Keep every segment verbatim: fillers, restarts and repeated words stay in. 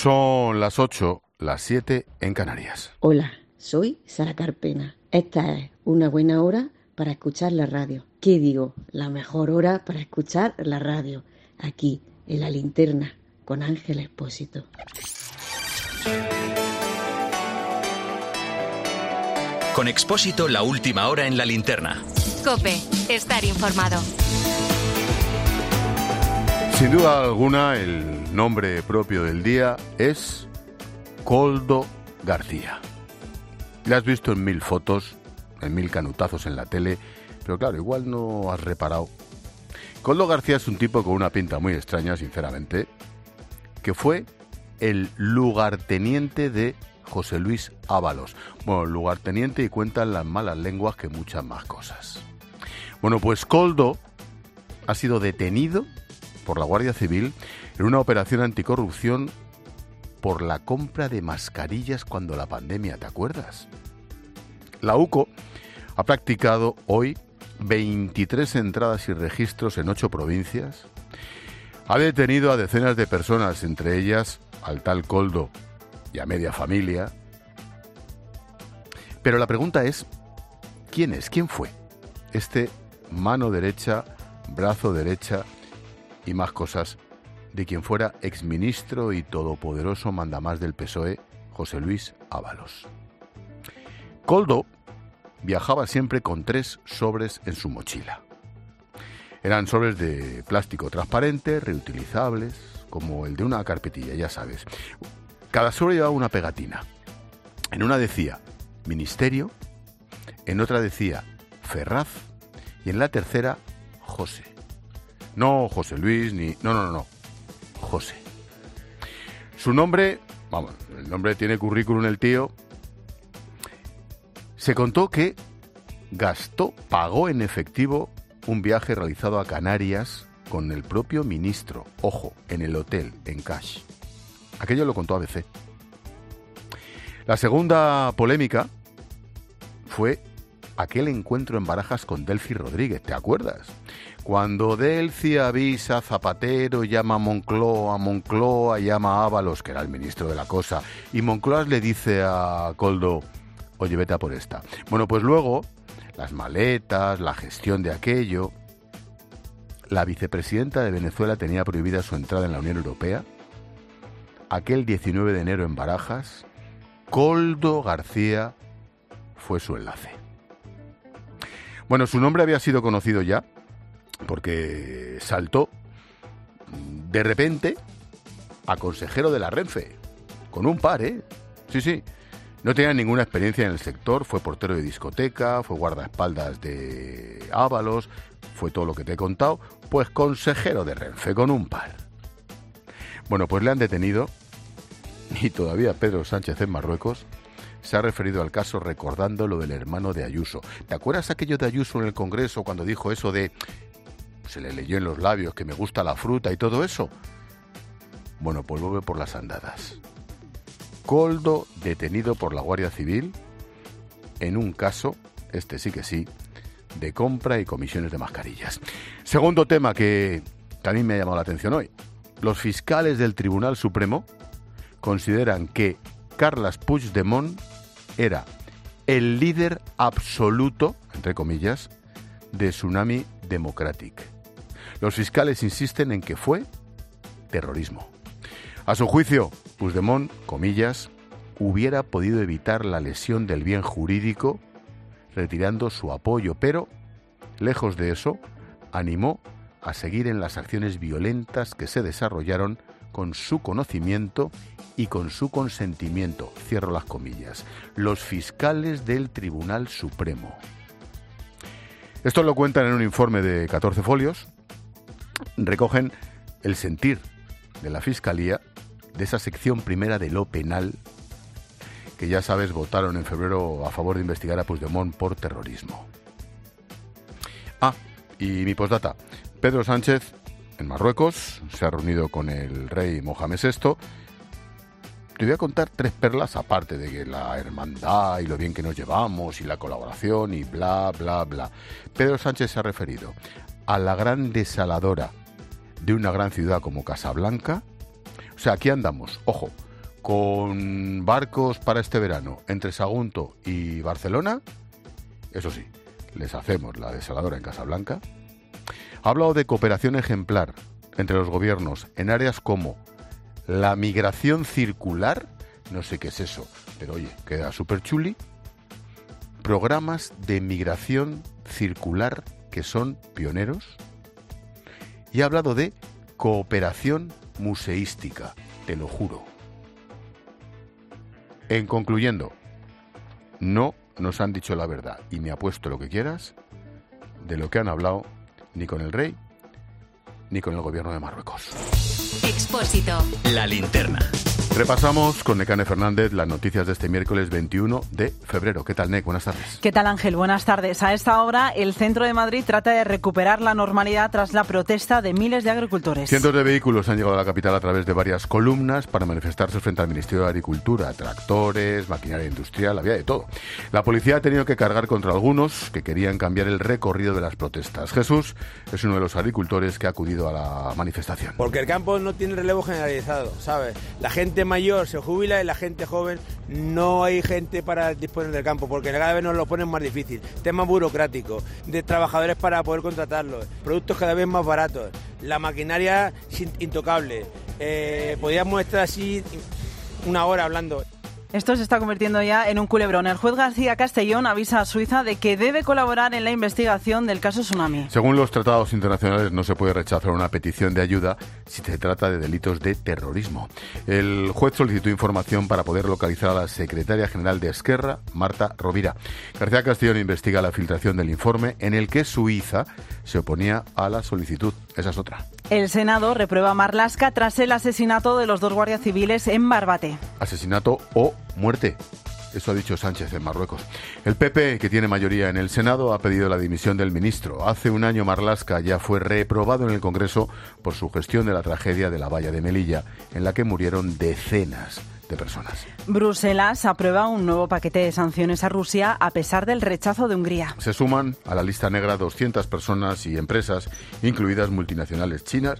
Son las ocho, las siete en Canarias. Hola, soy Sara Carpena. Esta es una buena hora para escuchar la radio. ¿Qué digo? La mejor hora para escuchar la radio. Aquí, en La Linterna, con Ángel Expósito. Con Expósito, la última hora en La Linterna. COPE, estar informado. Sin duda alguna, el nombre propio del día es Koldo García. Le has visto en mil fotos, en mil canutazos en la tele, pero claro, igual no has reparado. Koldo García es un tipo con una pinta muy extraña, sinceramente, que fue el lugarteniente de José Luis Ábalos. Bueno, lugarteniente, y cuentan las malas lenguas que muchas más cosas. Bueno, pues Koldo ha sido detenido por la Guardia Civil en una operación anticorrupción por la compra de mascarillas cuando la pandemia, ¿te acuerdas? La UCO ha practicado hoy veintitrés entradas y registros en ocho provincias. Ha detenido a decenas de personas, entre ellas al tal Koldo y a media familia. Pero la pregunta es, ¿quién es? ¿Quién fue este mano derecha, brazo derecha y más cosas de quien fuera exministro y todopoderoso mandamás del P S O E, José Luis Ábalos? Koldo viajaba siempre con tres sobres en su mochila. Eran sobres de plástico transparente, reutilizables, como el de una carpetilla, ya sabes. Cada sobre llevaba una pegatina. En una decía Ministerio, en otra decía Ferraz y en la tercera José. No José Luis ni... No, no, no. José. Su nombre... Vamos, el nombre tiene currículum el tío. Se contó que gastó, pagó en efectivo un viaje realizado a Canarias con el propio ministro. Ojo, en el hotel, en cash. Aquello lo contó A B C. La segunda polémica fue aquel encuentro en Barajas con Delcy Rodríguez, ¿te acuerdas? Cuando Delcy avisa a Zapatero, llama a Moncloa, Moncloa llama a Ábalos, que era el ministro de la cosa, y Moncloa le dice a Koldo, oye, vete a por esta. Bueno, pues luego, las maletas, la gestión de aquello. La vicepresidenta de Venezuela tenía prohibida su entrada en la Unión Europea. Aquel diecinueve de enero en Barajas, Koldo García fue su enlace. Bueno, su nombre había sido conocido ya, porque saltó de repente a consejero de la Renfe, con un par, ¿eh? Sí, sí. No tenía ninguna experiencia en el sector, fue portero de discoteca, fue guardaespaldas de Ábalos, fue todo lo que te he contado, pues consejero de Renfe, con un par. Bueno, pues le han detenido y todavía Pedro Sánchez en Marruecos se ha referido al caso recordando lo del hermano de Ayuso. ¿Te acuerdas aquello de Ayuso en el Congreso cuando dijo eso de... se le leyó en los labios que me gusta la fruta y todo eso? Bueno, pues vuelve por las andadas. Koldo detenido por la Guardia Civil en un caso, este sí que sí, de compra y comisiones de mascarillas. Segundo tema que también me ha llamado la atención hoy. Los fiscales del Tribunal Supremo consideran que Carles Puigdemont era el líder absoluto, entre comillas, de Tsunami Democratic. Los fiscales insisten en que fue terrorismo. A su juicio, Puigdemont, comillas, hubiera podido evitar la lesión del bien jurídico retirando su apoyo, pero, lejos de eso, animó a seguir en las acciones violentas que se desarrollaron con su conocimiento y con su consentimiento, cierro las comillas, los fiscales del Tribunal Supremo. Esto lo cuentan en un informe de catorce folios, recogen el sentir de la Fiscalía de esa sección primera de lo penal que ya sabes votaron en febrero a favor de investigar a Puigdemont por terrorismo. Ah, y mi postdata. Pedro Sánchez en Marruecos se ha reunido con el rey Mohamed sexto. Te voy a contar tres perlas aparte de que la hermandad y lo bien que nos llevamos y la colaboración y bla, bla, bla. Pedro Sánchez se ha referido a la gran desaladora de una gran ciudad como Casablanca. O sea, aquí andamos, ojo, con barcos para este verano entre Sagunto y Barcelona, eso sí, les hacemos la desaladora en Casablanca. Ha hablado de cooperación ejemplar entre los gobiernos en áreas como la migración circular, no sé qué es eso, pero oye, queda súper chuli. Programas de migración circular que son pioneros. Y ha hablado de cooperación museística, te lo juro. En concluyendo, no nos han dicho la verdad, y me apuesto lo que quieras, de lo que han hablado ni con el rey ni con el gobierno de Marruecos. Expósito. La linterna. Repasamos con Nekane Fernández las noticias de este miércoles veintiuno de febrero. ¿Qué tal, Nek? Buenas tardes. ¿Qué tal, Ángel? Buenas tardes. A esta hora, el centro de Madrid trata de recuperar la normalidad tras la protesta de miles de agricultores. Cientos de vehículos han llegado a la capital a través de varias columnas para manifestarse frente al Ministerio de Agricultura. Tractores, maquinaria industrial, había de todo. La policía ha tenido que cargar contra algunos que querían cambiar el recorrido de las protestas. Jesús es uno de los agricultores que ha acudido a la manifestación. Porque el campo no tiene relevo generalizado, ¿sabes? La gente mayor se jubila y la gente joven no hay gente para disponer del campo, porque cada vez nos lo ponen más difícil. Temas burocráticos, de trabajadores para poder contratarlos, productos cada vez más baratos, la maquinaria intocable. Eh, podríamos estar así una hora hablando. Esto se está convirtiendo ya en un culebrón. El juez García Castellón avisa a Suiza de que debe colaborar en la investigación del caso Tsunami. Según los tratados internacionales, no se puede rechazar una petición de ayuda si se trata de delitos de terrorismo. El juez solicitó información para poder localizar a la secretaria general de Esquerra, Marta Rovira. García Castellón investiga la filtración del informe en el que Suiza se oponía a la solicitud. Esa es otra. El Senado reprueba a Marlaska tras el asesinato de los dos guardias civiles en Barbate. Asesinato o muerte. Eso ha dicho Sánchez en Marruecos. El P P, que tiene mayoría en el Senado, ha pedido la dimisión del ministro. Hace un año Marlaska ya fue reprobado en el Congreso por su gestión de la tragedia de la valla de Melilla, en la que murieron decenas de personas. Bruselas aprueba un nuevo paquete de sanciones a Rusia a pesar del rechazo de Hungría. Se suman a la lista negra doscientas personas y empresas, incluidas multinacionales chinas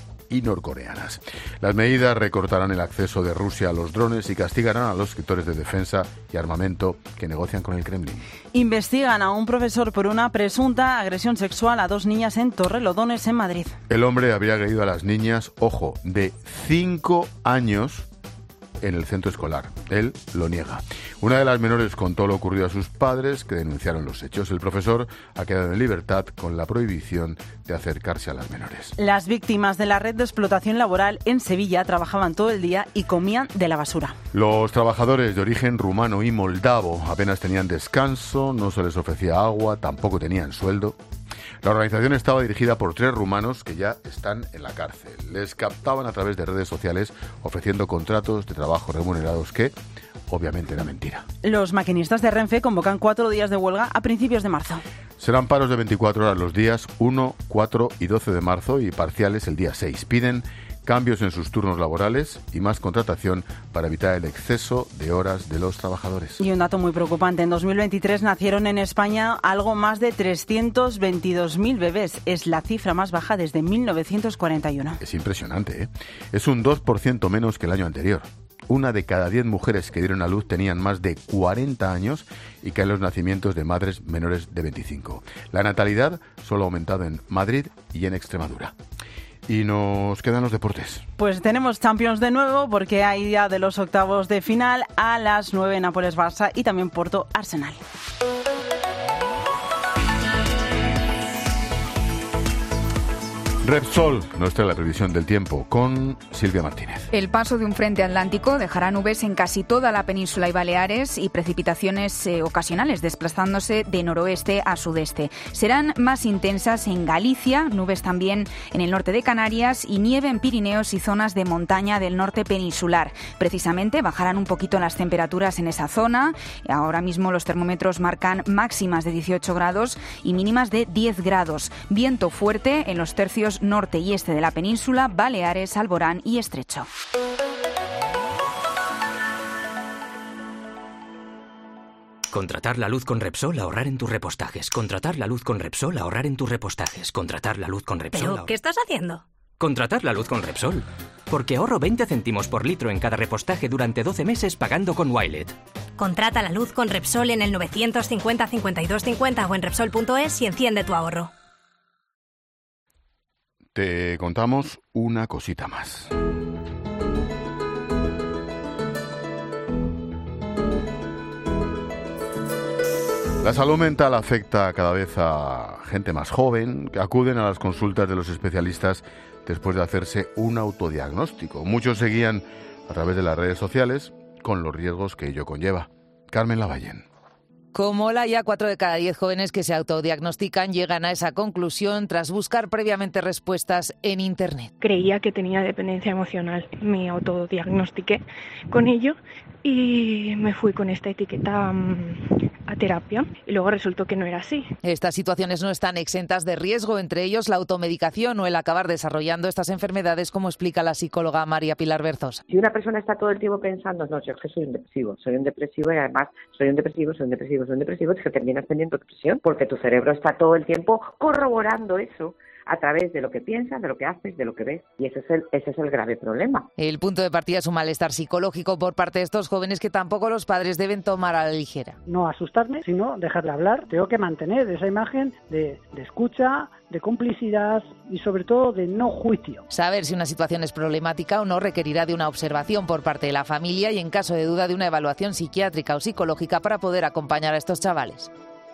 y norcoreanas. Las medidas recortarán el acceso de Rusia a los drones y castigarán a los sectores de defensa y armamento que negocian con el Kremlin. Investigan a un profesor por una presunta agresión sexual a dos niñas en Torrelodones, en Madrid. El hombre habría agredido a las niñas, ojo, de cinco años en el centro escolar. Él lo niega. Una de las menores contó lo ocurrido a sus padres, que denunciaron los hechos. El profesor ha quedado en libertad con la prohibición de acercarse a las menores. Las víctimas de la red de explotación laboral en Sevilla trabajaban todo el día y comían de la basura. Los trabajadores de origen rumano y moldavo apenas tenían descanso, no se les ofrecía agua, tampoco tenían sueldo. La organización estaba dirigida por tres rumanos que ya están en la cárcel. Les captaban a través de redes sociales ofreciendo contratos de trabajo remunerados que, obviamente, era mentira. Los maquinistas de Renfe convocan cuatro días de huelga a principios de marzo. Serán paros de veinticuatro horas los días uno, cuatro y doce de marzo y parciales el día seis. Piden cambios en sus turnos laborales y más contratación para evitar el exceso de horas de los trabajadores. Y un dato muy preocupante, en dos mil veintitrés nacieron en España algo más de trescientos veintidós mil bebés. Es la cifra más baja desde mil novecientos cuarenta y uno. Es impresionante, ¿eh? Es un dos por ciento menos que el año anterior. Una de cada diez mujeres que dieron a luz tenían más de cuarenta años y caen los nacimientos de madres menores de veinticinco. La natalidad solo ha aumentado en Madrid y en Extremadura. Y nos quedan los deportes. Pues tenemos Champions de nuevo porque hay ya de los octavos de final a las nueve Nápoles-Barça y también Porto-Arsenal. Repsol nos trae la previsión del tiempo con Silvia Martínez. El paso de un frente atlántico dejará nubes en casi toda la península y Baleares y precipitaciones eh, ocasionales desplazándose de noroeste a sudeste. Serán más intensas en Galicia, nubes también en el norte de Canarias y nieve en Pirineos y zonas de montaña del norte peninsular. Precisamente bajarán un poquito las temperaturas en esa zona. Ahora mismo los termómetros marcan máximas de dieciocho grados y mínimas de diez grados. Viento fuerte en los tercios norte y este de la península, Baleares, Alborán y Estrecho. Contratar la luz con Repsol, ahorrar en tus repostajes. Contratar la luz con Repsol, ahorrar en tus repostajes. Contratar la luz con Repsol. ¿Pero qué estás haciendo? Contratar la luz con Repsol. Porque ahorro veinte céntimos por litro en cada repostaje durante doce meses pagando con Wilet. Contrata la luz con Repsol en el novecientos cincuenta, cincuenta y dos cincuenta o en Repsol punto es y enciende tu ahorro. Te contamos una cosita más. La salud mental afecta cada vez a gente más joven que acuden a las consultas de los especialistas después de hacerse un autodiagnóstico. Muchos seguían a través de las redes sociales con los riesgos que ello conlleva. Carmen Lavallén. Como la ya cuatro de cada diez jóvenes que se autodiagnostican llegan a esa conclusión tras buscar previamente respuestas en Internet. Creía que tenía dependencia emocional, me autodiagnostiqué con ello y me fui con esta etiqueta um, a terapia y luego resultó que no era así. Estas situaciones no están exentas de riesgo, entre ellos la automedicación o el acabar desarrollando estas enfermedades, como explica la psicóloga María Pilar Berzos. Si una persona está todo el tiempo pensando, no, yo es que soy un depresivo, soy un depresivo y además soy un depresivo, soy un depresivo, soy un depresivo, es que terminas teniendo depresión porque tu cerebro está todo el tiempo corroborando eso a través de lo que piensas, de lo que haces, de lo que ves. Y ese es el, ese es el grave problema. El punto de partida es un malestar psicológico por parte de estos jóvenes que tampoco los padres deben tomar a la ligera. No asustarme, sino dejarle hablar. Tengo que mantener esa imagen de, de escucha, de complicidad y sobre todo de no juicio. Saber si una situación es problemática o no requerirá de una observación por parte de la familia y, en caso de duda, de una evaluación psiquiátrica o psicológica para poder acompañar a estos chavales.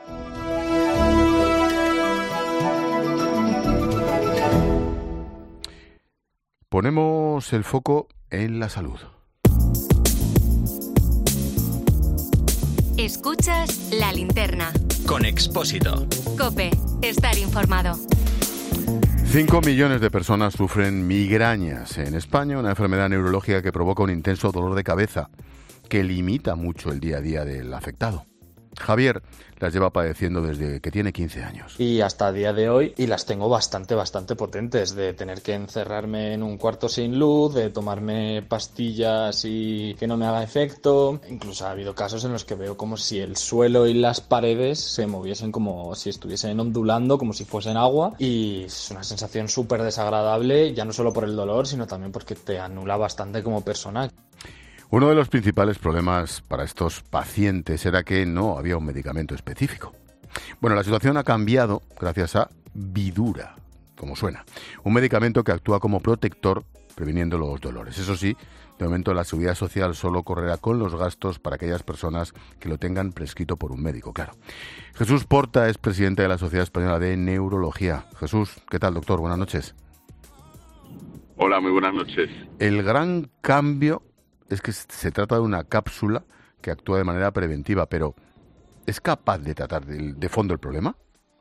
Ponemos el foco en la salud. Escuchas La Linterna. Con Expósito. COPE. Estar informado. Cinco millones de personas sufren migrañas en España, una enfermedad neurológica que provoca un intenso dolor de cabeza que limita mucho el día a día del afectado. Javier las lleva padeciendo desde que tiene quince años. Y hasta el día de hoy, y las tengo bastante, bastante potentes, de tener que encerrarme en un cuarto sin luz, de tomarme pastillas y que no me haga efecto. Incluso ha habido casos en los que veo como si el suelo y las paredes se moviesen como si estuviesen ondulando, como si fuesen agua. Y es una sensación súper desagradable, ya no solo por el dolor, sino también porque te anula bastante como persona. Uno de los principales problemas para estos pacientes era que no había un medicamento específico. Bueno, la situación ha cambiado gracias a Vidura, como suena, un medicamento que actúa como protector previniendo los dolores. Eso sí, de momento la Seguridad Social solo correrá con los gastos para aquellas personas que lo tengan prescrito por un médico, claro. Jesús Porta es presidente de la Sociedad Española de Neurología. Jesús, ¿qué tal, doctor? Buenas noches. Hola, muy buenas noches. El gran cambio es que se trata de una cápsula que actúa de manera preventiva, pero ¿es capaz de tratar de, de fondo el problema?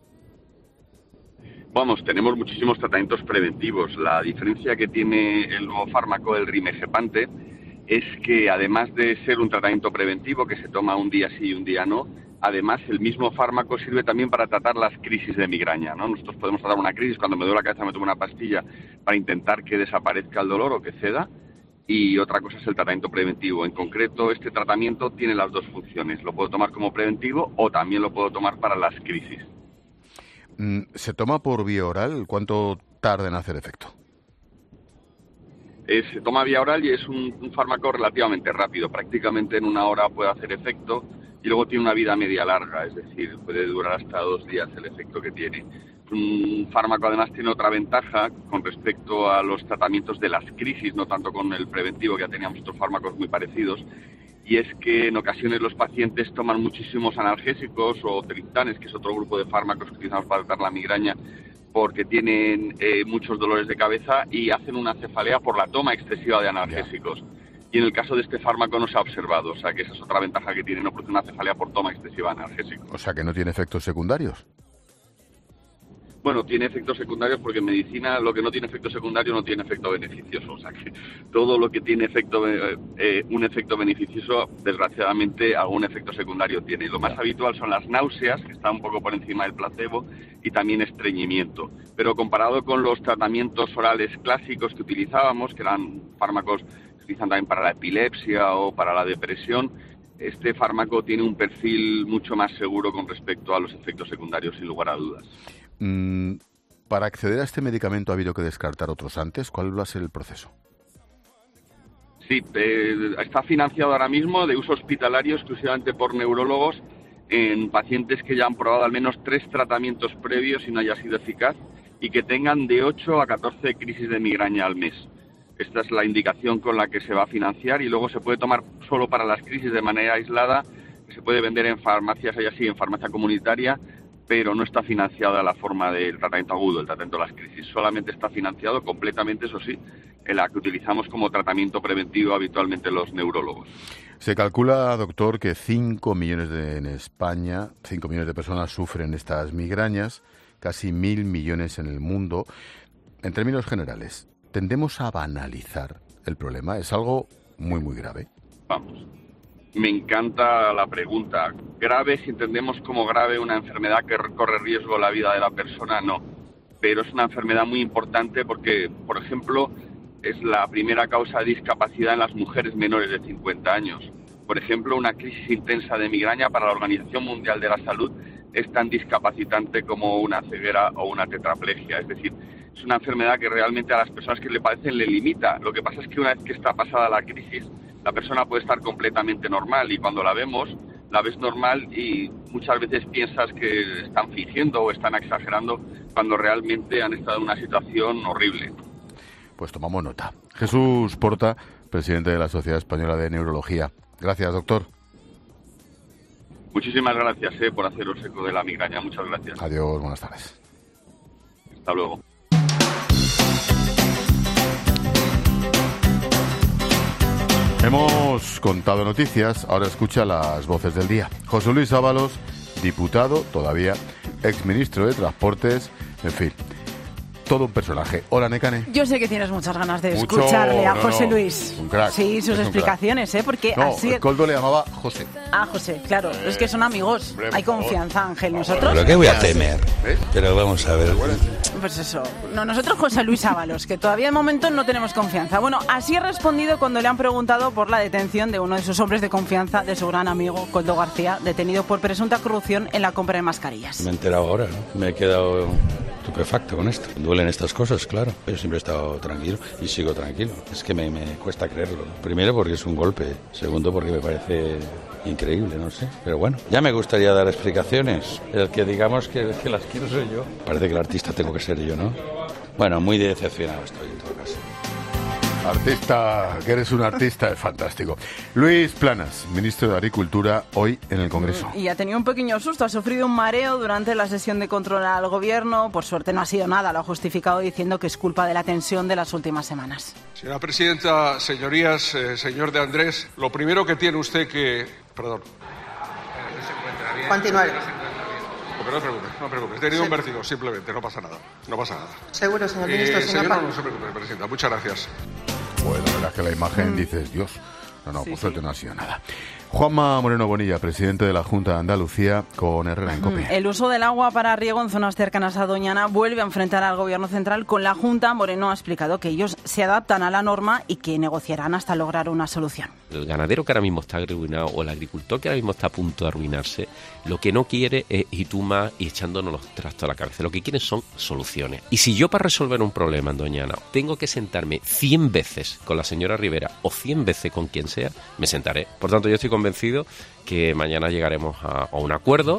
Vamos, tenemos muchísimos tratamientos preventivos. La diferencia que tiene el nuevo fármaco, el rimegepante, es que además de ser un tratamiento preventivo que se toma un día sí y un día no, además el mismo fármaco sirve también para tratar las crisis de migraña, ¿no? Nosotros podemos tratar una crisis, cuando me duele la cabeza me tomo una pastilla para intentar que desaparezca el dolor o que ceda. Y otra cosa es el tratamiento preventivo. En concreto, este tratamiento tiene las dos funciones. Lo puedo tomar como preventivo o también lo puedo tomar para las crisis. ¿Se toma por vía oral? ¿Cuánto tarda en hacer efecto? Eh, se toma vía oral y es un, un fármaco relativamente rápido. Prácticamente en una hora puede hacer efecto y luego tiene una vida media larga. Es decir, puede durar hasta dos días el efecto que tiene. Un fármaco además tiene otra ventaja con respecto a los tratamientos de las crisis, no tanto con el preventivo, que ya teníamos otros fármacos muy parecidos, y es que en ocasiones los pacientes toman muchísimos analgésicos o triptanes, que es otro grupo de fármacos que utilizamos para tratar la migraña, porque tienen eh, muchos dolores de cabeza y hacen una cefalea por la toma excesiva de analgésicos. Yeah. Y en el caso de este fármaco no se ha observado, o sea que esa es otra ventaja que tiene, no produce una cefalea por toma excesiva de analgésicos. O sea que no tiene efectos secundarios. Bueno, tiene efectos secundarios porque en medicina lo que no tiene efecto secundario no tiene efecto beneficioso. O sea que todo lo que tiene efecto eh, un efecto beneficioso, desgraciadamente, algún efecto secundario tiene. Lo más habitual son las náuseas, que están un poco por encima del placebo, y también estreñimiento. Pero comparado con los tratamientos orales clásicos que utilizábamos, que eran fármacos que se utilizan también para la epilepsia o para la depresión, este fármaco tiene un perfil mucho más seguro con respecto a los efectos secundarios, sin lugar a dudas. Mm, para acceder a este medicamento ha habido que descartar otros antes. ¿Cuál va a ser el proceso? Sí, eh, está financiado ahora mismo de uso hospitalario exclusivamente por neurólogos en pacientes que ya han probado al menos tres tratamientos previos y no haya sido eficaz y que tengan de ocho a catorce crisis de migraña al mes. Esta es la indicación con la que se va a financiar y luego se puede tomar solo para las crisis de manera aislada, se puede vender en farmacias, hay así, en farmacia comunitaria, pero no está financiada la forma del tratamiento agudo, el tratamiento de las crisis. Solamente está financiado completamente, eso sí, en la que utilizamos como tratamiento preventivo habitualmente los neurólogos. Se calcula, doctor, que cinco millones de, en España, cinco millones de personas sufren estas migrañas, casi mil millones en el mundo. En términos generales, ¿tendemos a banalizar el problema? ¿Es algo muy, muy grave? Vamos. Me encanta la pregunta. ¿Grave si entendemos como grave una enfermedad que corre riesgo la vida de la persona? No. Pero es una enfermedad muy importante porque, por ejemplo, es la primera causa de discapacidad en las mujeres menores de cincuenta años. Por ejemplo, una crisis intensa de migraña para la Organización Mundial de la Salud es tan discapacitante como una ceguera o una tetraplegia. Es decir, es una enfermedad que realmente a las personas que le padecen le limita. Lo que pasa es que una vez que está pasada la crisis, la persona puede estar completamente normal y cuando la vemos, la ves normal y muchas veces piensas que están fingiendo o están exagerando cuando realmente han estado en una situación horrible. Pues tomamos nota. Jesús Porta, presidente de la Sociedad Española de Neurología. Gracias, doctor. Muchísimas gracias eh, por haceros eco de la migraña. Muchas gracias. Adiós, buenas tardes. Hasta luego. Hemos contado noticias, ahora escucha las voces del día. José Luis Ábalos, diputado, todavía, exministro de Transportes, en fin, todo un personaje. Hola, Nekane. Yo sé que tienes muchas ganas de Mucho, escucharle a no, José no, Luis. un crack, sí, sus explicaciones, ¿eh? Porque no, así... Coldo le llamaba José. Ah, José, claro, eh, es que son amigos. Hombre, Hay confianza, Ángel. Nosotros... ¿Pero qué voy a temer? ¿Eh? Pero vamos a ver... Pues eso. No, nosotros José Luis Ábalos, que todavía de momento no tenemos confianza. Bueno, así ha respondido cuando le han preguntado por la detención de uno de sus hombres de confianza, de su gran amigo, Coldo García, detenido por presunta corrupción en la compra de mascarillas. Me he enterado ahora, ¿no? Me he quedado estupefacto con esto. Duelen estas cosas, claro. Yo siempre he estado tranquilo y sigo tranquilo. Es que me, me cuesta creerlo. Primero porque es un golpe. Segundo porque me parece increíble, no sé. Pero bueno, ya me gustaría dar explicaciones. El que digamos que, que las quiero soy yo. Parece que el artista tengo que ser yo, ¿no? Bueno, muy decepcionado estoy en todo caso. Artista, que eres un artista, es fantástico. Luis Planas, ministro de Agricultura, hoy en el Congreso. Y ha tenido un pequeño susto, ha sufrido un mareo durante la sesión de control al Gobierno. Por suerte no ha sido nada, lo ha justificado diciendo que es culpa de la tensión de las últimas semanas. Señora presidenta, señorías, eh, señor de Andrés, lo primero que tiene usted que... Perdón. Continuar. No, no te preocupes, no te preocupes. He tenido sí. un vértigo, simplemente, no pasa nada. No pasa nada. Seguro, señor ministro. Eh, señor señor, no, no se preocupe, presidenta. Muchas gracias. Bueno, la verdad es que la imagen mm. dices, Dios, no, no, sí, por suerte sí. no ha sido nada. Juanma Moreno Bonilla, presidente de la Junta de Andalucía, con Herrera en COPE. El uso del agua para riego en zonas cercanas a Doñana vuelve a enfrentar al Gobierno central. Con la Junta, Moreno ha explicado que ellos se adaptan a la norma y que negociarán hasta lograr una solución. El ganadero que ahora mismo está arruinado o el agricultor que ahora mismo está a punto de arruinarse, lo que no quiere es ir tú más y echándonos los trastos a la cabeza. Lo que quieren son soluciones. Y si yo para resolver un problema en Doñana tengo que sentarme cien veces con la señora Rivera o cien veces con quien sea, me sentaré. Por tanto, yo estoy convencido que mañana llegaremos a, a un acuerdo.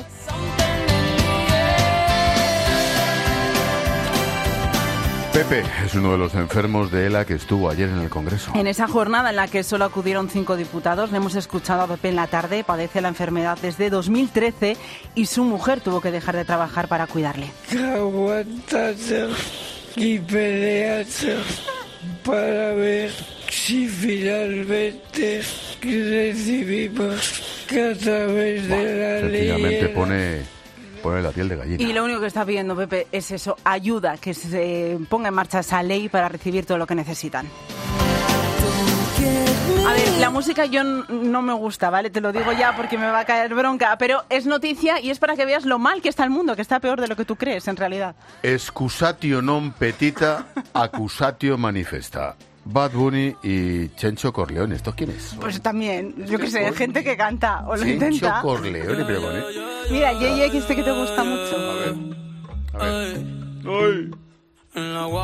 Pepe es uno de los enfermos de ELA que estuvo ayer en el Congreso. En esa jornada en la que solo acudieron cinco diputados, le hemos escuchado a Pepe en la tarde. Padece la enfermedad desde dos mil trece y su mujer tuvo que dejar de trabajar para cuidarle. Aguantando y peleando para ver si finalmente recibimos que a través de la ley... Sencillamente pone, pone la piel de gallina. Y lo único que está pidiendo Pepe es eso, ayuda, que se ponga en marcha esa ley para recibir todo lo que necesitan. A ver, la música yo no me gusta, ¿vale? Te lo digo ya porque me va a caer bronca, pero es noticia y es para que veas lo mal que está el mundo, que está peor de lo que tú crees, en realidad. Excusatio non petita, accusatio manifesta. Bad Bunny y Chencho Corleone, ¿estos quiénes? Pues también, yo qué sé, gente que canta o lo Chencho intenta. Chencho Corleone, pero con él. Mira, Yeye, que este que te gusta mucho. A ver, a ver. Ay.